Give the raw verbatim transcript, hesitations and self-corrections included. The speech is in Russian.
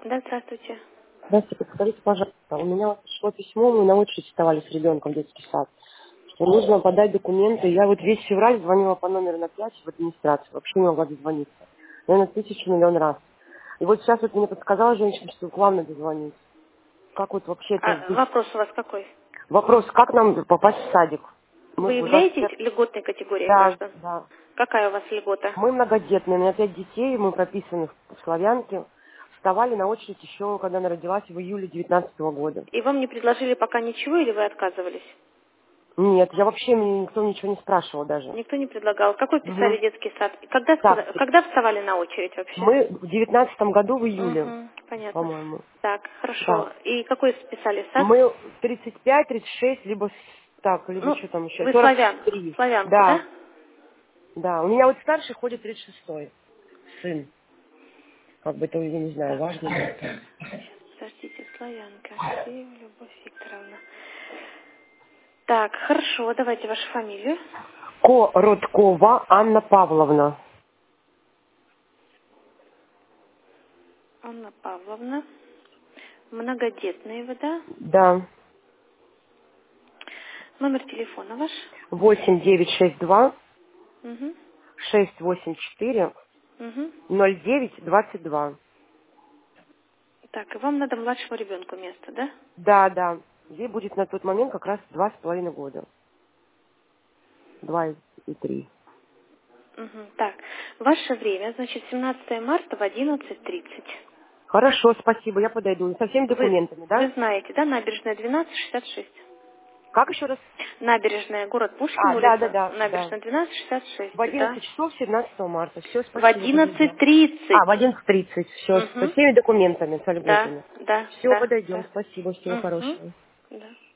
Да, здравствуйте. Здравствуйте, подскажите, пожалуйста, у меня вот пришло письмо, мы на очередь вставали с ребенком в детский сад, что нужно подать документы. Я вот весь февраль звонила по номеру на пять в администрацию, вообще не могла дозвониться. Наверное, тысячу миллион раз. И вот сейчас вот мне подсказала женщина, что к вам надо звонить. Как вот вообще это А здесь? вопрос у вас какой? Вопрос, как нам попасть в садик? Мы Вы уже... являетесь льготной категорией Да, граждан? да. Какая у вас льгота? Мы многодетные, у меня пять детей, мы прописаны в Славянке. Вставали на очередь еще, когда она родилась, в июле девятнадцатого года. И вам не предложили пока ничего или вы отказывались? Нет, я вообще, мне никто ничего не спрашивал даже. Никто не предлагал. Какой писали Мгм. детский сад? И Когда, Так, сказа- когда вставали на очередь вообще? мы в девятнадцатом году в июле, Угу, понятно. по-моему. Так, Да. хорошо. И какой списали сад? Мы в тридцать пять, тридцать шесть, либо с- так, либо Ну, что там еще, вы сорок славян, три. славянку, да? Да, да. У меня вот старший ходит тридцать шестой, сын. Как бы это, я не знаю, Так, важно. сейчас, подождите, славянка. Алексеева Любовь Викторовна. Так, хорошо, давайте вашу фамилию. Короткова Анна Павловна. Анна Павловна. Многодетные вы, да? Да. Номер телефона ваш? восемь девять шесть два Угу. шесть восемь четыре Угу. ноль девять двадцать два. Так, и вам надо младшему ребенку место, да? Да, да. Ей будет на тот момент как раз два с половиной года. Два и и три. Угу. Так, ваше время, значит, семнадцатое марта в одиннадцать тридцать. Хорошо, спасибо, я подойду. Со всеми Вы, документами, вы да? знаете, да, набережная двенадцать шестьдесят шесть. Как еще раз? Набережная, город Пушкин, А, да, да, улица, да, да. набережная двенадцать шестьдесят В шесть, да? одиннадцать часов семнадцатого марта. Все, В спасибо, одиннадцать подойдем. А, тридцать. в одиннадцать тридцать. Все, со Угу. всеми документами, с Да, льготами. да, Все, да, подойдем. да. Спасибо, всего Угу. хорошего. Да.